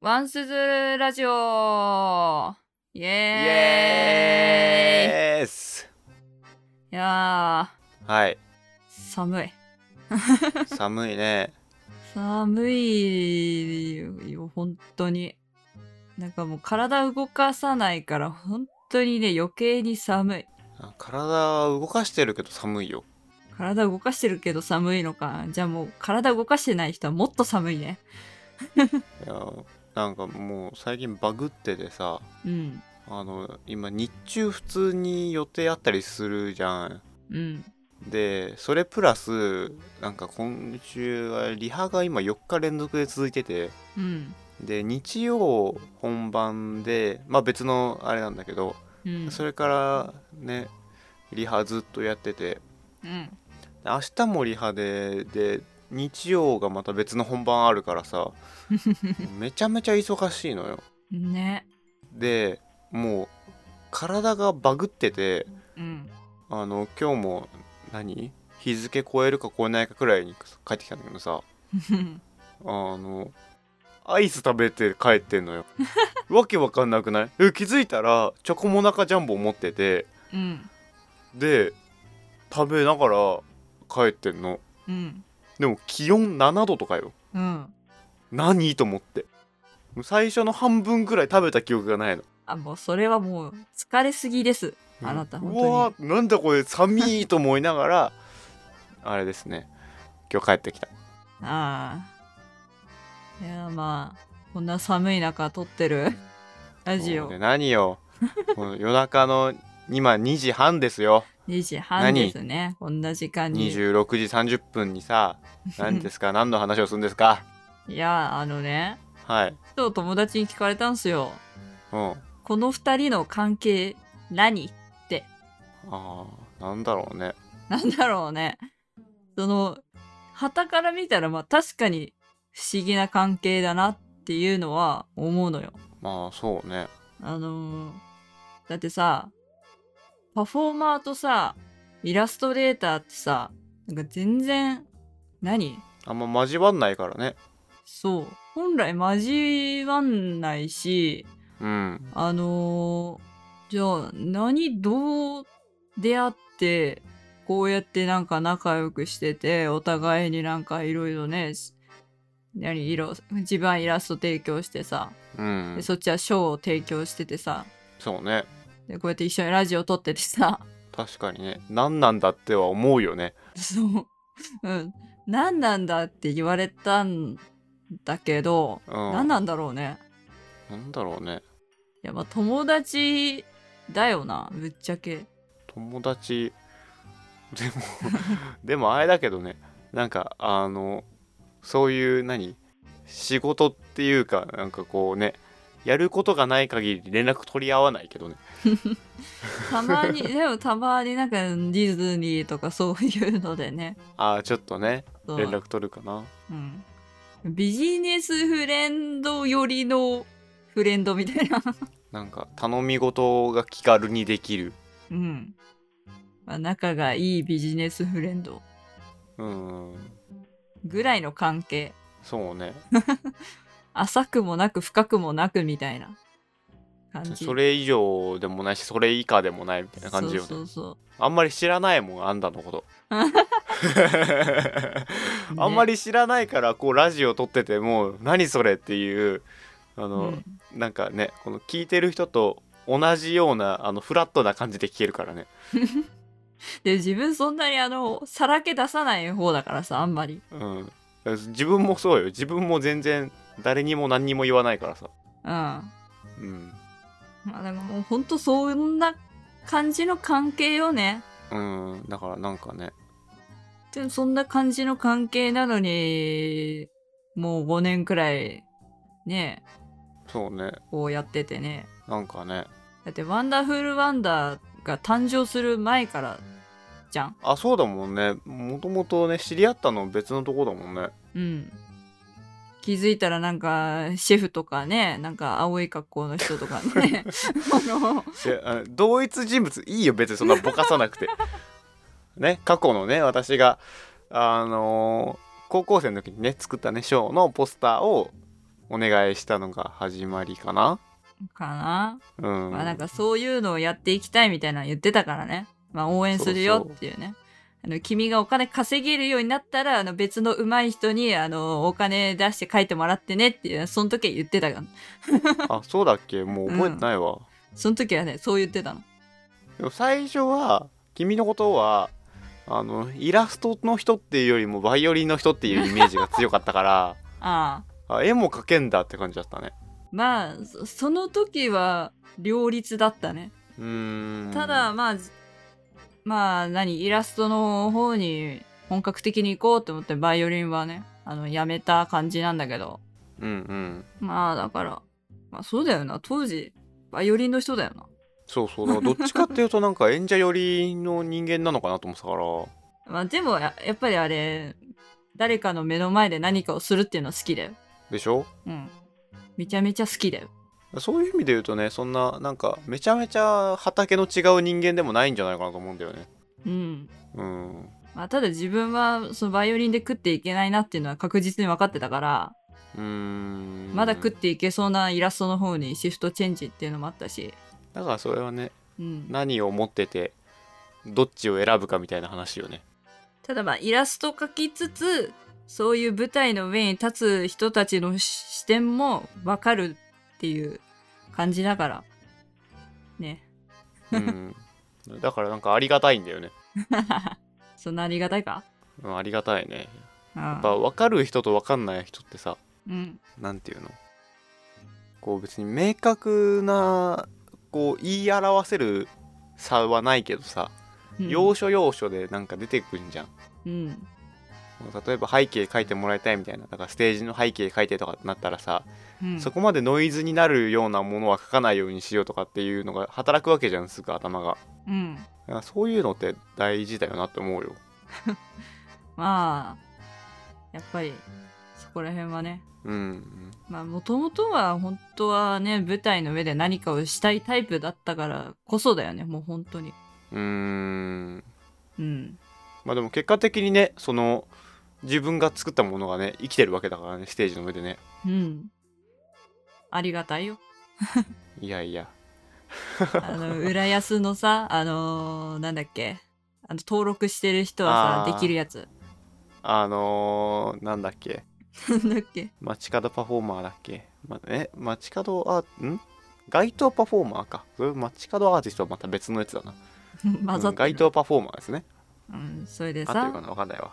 ワンスズラジオイイエーイ。 エース。 いやはい。 寒い寒いね。 寒いよ本当に。なんかもう体動かさないから本当にね余計に寒い。 体動かしてるけど寒いよ。 体動かしてるけど寒いのか。じゃあもう体動かしてない人はもっと寒いね。 いやなんかもう最近バグっててさ、 うん。 今日中普通に予定あったりするじゃん。 うん。 でそれプラスなんか今週はリハが今4日連続で続いてて、 うん。 で日曜本番でまあ別のあれなんだけど、 うん。 それからねリハずっとやってて、 うん。 明日もリハで日曜がまた別の本番あるからさめちゃめちゃ忙しいのよ。 ね。 でもう体がバグってて、 うん。 今日も日付超えるか超えないかくらいに帰ってきたんだけどさ、アイス食べて帰ってんのよわけわかんなくない？気づいたらチョコモナカジャンボ持ってて、 うん。 で食べながら帰ってんの。 うん。 でも気温7度とかよ。 うん。 何と思って、最初の半分くらい食べた記憶がないの。 あ、もうそれはもう疲れすぎです。あなた本当に。 うわーなんだこれ寒いと思いながらあれですね、今日帰ってきた。 ああ。いやまあこんな寒い中撮ってるラジオ。 で何よこの夜中の今2時半ですよ。 2時半ですね。こんな時間に。 26時30分にさ何ですか何の話をするんですか？ いやはい。 今日友達に聞かれたんすよ。 うん。 この2人の関係何って。 なんだろうね。 なんだろうね。その傍から見たらまあ確かに不思議な関係だなっていうのは思うのよ。 まあそうね。 だってさ、パフォーマーとさ、イラストレーターってさ、なんか全然、 あんま交わんないからね。 そう。本来交わんないし、 うん。 じゃあ、どう出会って、こうやってなんか仲良くしてて、お互いになんかいろいろね、自分はイラスト提供してさ、でそっちはショーを提供しててさ、 そうね。 でこうやって一緒にラジオ撮っててさ、 確かにね。何なんだっては思うよね。 そう。うん。何なんだって言われたんだけど、何なんだろうね。 なんだろうね。 いや、まあ友達だよな、ぶっちゃけ。 友達でもでもあれだけどね、なんかそういう仕事っていうかなんかこうね、やることがない限り連絡取り合わないけどねたまにでもたまになんかディズニーとかそういうのでね、 ちょっとねそう連絡取るかな。 うん、ビジネスフレンド寄りのフレンドみたいななんか頼み事が気軽にできる。 うん、まあ、仲がいいビジネスフレンドぐらいの関係。 そうね浅くもなく深くもなくみたいな感じ。 それ以上でもないしそれ以下でもないみたいな感じよね。 そうあんまり知らないもん、あんたのことね、 あんまり知らないからこうラジオ撮ってても何それっていうなんかね、この聞いてる人と同じようなフラットな感じで聞けるからねで自分そんなにさらけ出さない方だからさ、あんまり。 自分もそうよ。自分も全然誰にも何にも言わないからさ。 まあでももうほんとそんな感じの関係よね。 だからなんかね、 でもそんな感じの関係なのにもう5年くらいね、 そうね、 こうやっててね。 なんかね。 だってワンダフルワンダーが誕生する前からじゃん。 そうだもんね。もともとね知り合ったの別のとこだもんね。 気づいたらなんかシェフとかね、なんか青い格好の人とかね同一人物いいよ別にそんなぼかさなくてね、過去のね私が高校生の時にね作ったねショーのポスターをお願いしたのが始まりかな。 かな。 うん。 まあなんかそういうのをやっていきたいみたいなの言ってたからね。まあ応援するよっていうね。君がお金稼げるようになったら、別の上手い人に、お金出して書いてもらってねっていう、その時は言ってたから。 あ、そうだっけ？もう覚えてないわ。 その時はね、そう言ってたの。 でも最初は、君のことは、イラストの人っていうよりもバイオリンの人っていうイメージが強かったからあ絵も描けんだって感じだったね。 まあ、その時は両立だったね。ただ、まあ、イラストの方に本格的に行こうって思ってバイオリンはね、やめた感じなんだけど。まあ、だから、まあそうだよな。当時、バイオリンの人だよな。 そうそう、だからどっちかっていうとなんか演者寄りの人間なのかなと思ってたから。 まあでもやっぱりあれ、誰かの目の前で何かをするっていうのは好きだよ。 でしょ？ めちゃめちゃ好きだよ。 そういう意味で言うとね、そんななんかめちゃめちゃ畑の違う人間でもないんじゃないかなと思うんだよね。 まあただ自分はそのバイオリンで食っていけないなっていうのは確実に分かってたから、まだ食っていけそうなイラストの方にシフトチェンジっていうのもあったし。 だからそれはね、何を持っててどっちを選ぶかみたいな話よね。 ただまあイラスト描きつつ、そういう舞台の上に立つ人たちの視点も分かるっていう感じだからね。 だからなんかありがたいんだよね。 そんなありがたいか？ ありがたいね。やっぱ分かる人と分かんない人ってさ、なんていうの、こう別に明確なこう言い表せる差はないけどさ、要所要所でなんか出てくんじゃん。例えば背景描いてもらいたいみたいな、だからステージの背景描いてとかってなったらさ、そこまでノイズになるようなものは描かないようにしようとかっていうのが働くわけじゃん、すぐ頭が。だからそういうのって大事だよなって思うよ。 まあやっぱりそこら辺はね、まあもともとは本当はね、舞台の上で何かをしたいタイプだったからこそだよね、もう本当に。 まあでも結果的にね、その自分が作ったものがね生きてるわけだからね、ステージの上でね。 ありがたいよ。 いやいや浦安のさ、なんだっけ、登録してる人はさできるやつ、 なんだっけなんだっけ、 街角パフォーマーだっけ、街角街頭パフォーマーか。街角アーティストはまた別のやつだな。 混ざってる、 街頭パフォーマーですね。 それでさ、 合ってるかな、分かんないわ。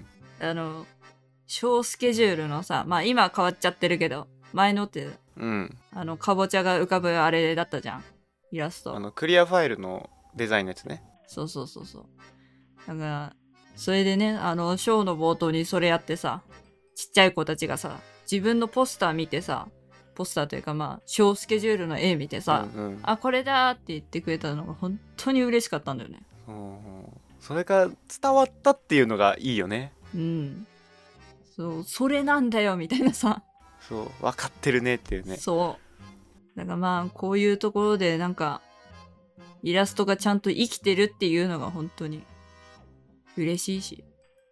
小スケジュールのさ、まあ今変わっちゃってるけど、前のってかぼちゃが浮かぶあれだったじゃん、イラスト。 クリアファイルのデザインのやつね。 そうだからそれでね、ショーの冒頭にそれやってさ、ちっちゃい子たちがさ、自分のポスター見てさ、ポスターというかまあ小スケジュールの絵見てさ、あ、これだって言ってくれたのが本当に嬉しかったんだよね。 それが伝わったっていうのがいいよね。 そう、それなんだよみたいなさ、 そう分かってるねっていうね。 そうだからまあこういうところでなんかイラストがちゃんと生きてるっていうのが本当に嬉しいし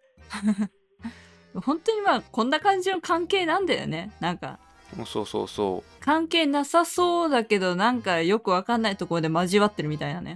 本当にまあこんな感じの関係なんだよね。なんかそう関係なさそうだけど、なんかよくわかんないところで交わってるみたいなね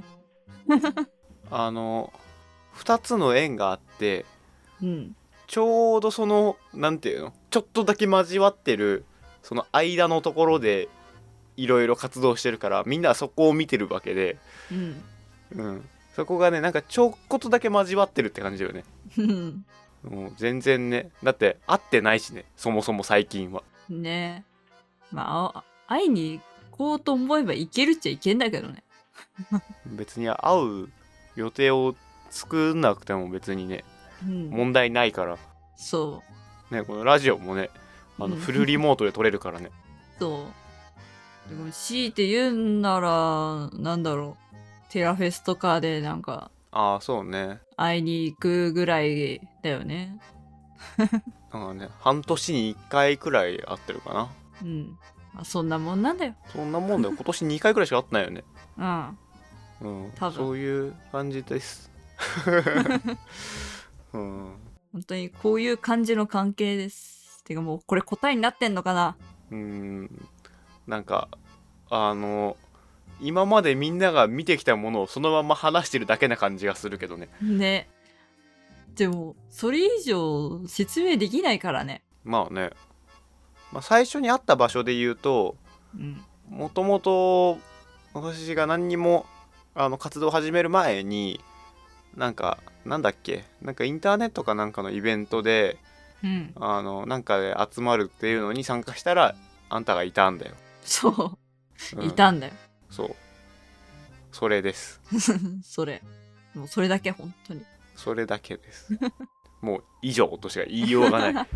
2つの円があって、ちょうどそのなんていうの、ちょっとだけ交わってるその間のところでいろいろ活動してるから、みんなはそこを見てるわけで、そこがね、なんかちょっとだけ交わってるって感じよね。もう全然ね、だって会ってないしね、そもそも最近はね。まあ会いに行こうと思えば行けるっちゃ行けんだけどね別に会う予定を作んなくても別にね、問題ないから。 そうね、このラジオもね、フルリモートで撮れるからね。 そうでも強いて言うんならなんだろう、テラフェスとかでなんか、 そうね、 会いに行くぐらいだよねなんかね、半年に1回くらい会ってるかな。 そんなもんなんだよ。 そんなもんだよ。今年2回くらいしか会ってないよね。 多分そういう感じです本当にこういう感じの関係です。てかもうこれ答えになってんのかな。 なんか今までみんなが見てきたものをそのまま話してるだけな感じがするけどね。 ね。でもそれ以上説明できないからね。 まあね、最初に会った場所で言うと、もともと私が何にも活動を始める前になんだっけ、なんかインターネットかなんかのイベントで、なんかで集まるっていうのに参加したらあんたがいたんだよ。 そう、いたんだよ。 そうそれですもうそれだけ、本当にそれだけですもう以上としか言いようがない、ね、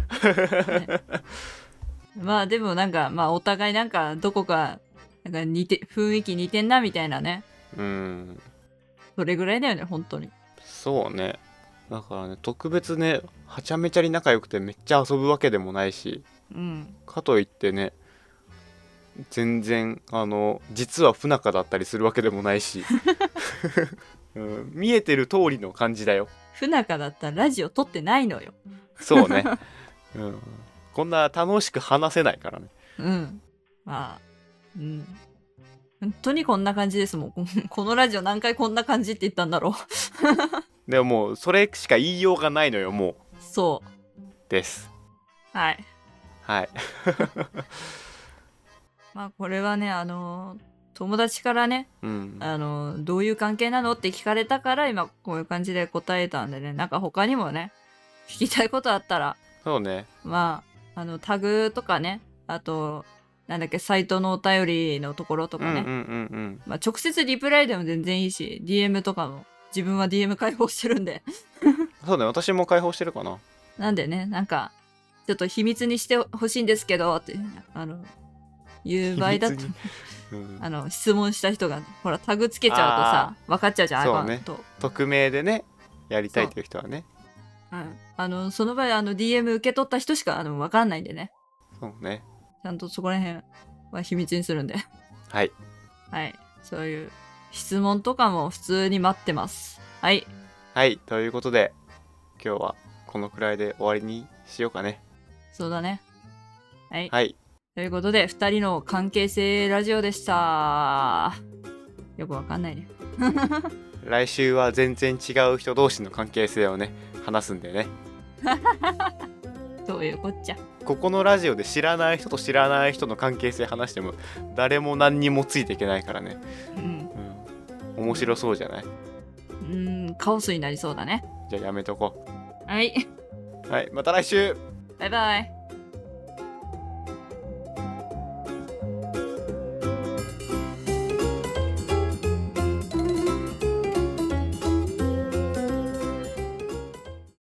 まあでもなんかお互いなんかどこかなんか雰囲気似てんなみたいなね。それぐらいだよね、本当に。 そうね。だからね、特別ねはちゃめちゃに仲良くてめっちゃ遊ぶわけでもないし、かといってね全然実は不仲だったりするわけでもないし、見えてる通りの感じだよ。 不仲だったらラジオ撮ってないのよ。 そうね、こんな楽しく話せないからね。 本当にこんな感じですもん。このラジオ何回こんな感じって言ったんだろう。 でももうそれしか言いようがないのよ、もう。 そうですはいこれはね友達からね、どういう関係なのって聞かれたから今こういう感じで答えたんでね。なんか他にもね聞きたいことあったら、 そうね、 タグとかね、あとなんだっけ、サイトのお便りのところとかね、直接リプライでも全然いいし、 DM とかも自分は DM 開放してるんでそうね、私も開放してるかな。 なんでね、なんかちょっと秘密にしてほしいんですけどっていう場合だと、質問した人が、ね、ほらタグつけちゃうとさ分かっちゃうじゃん。 そうね、匿名でねやりたいという人はね、 その場合DM 受け取った人しか分かんないんでね。 そうね、 ちゃんとそこら辺は秘密にするんではい、 そういう質問とかも普通に待ってます。はい、 ということで今日はこのくらいで終わりにしようかね。 そうだね。はい、ということで2人の関係性ラジオでした。よくわかんないね来週は全然違う人同士の関係性をね話すんでねどういうこっちゃ。 ここのラジオで知らない人と知らない人の関係性話しても誰も何にもついていけないからね。面白そうじゃない？ カオスになりそうだね。 じゃあやめとこう。はい、 また来週。 バイバイ。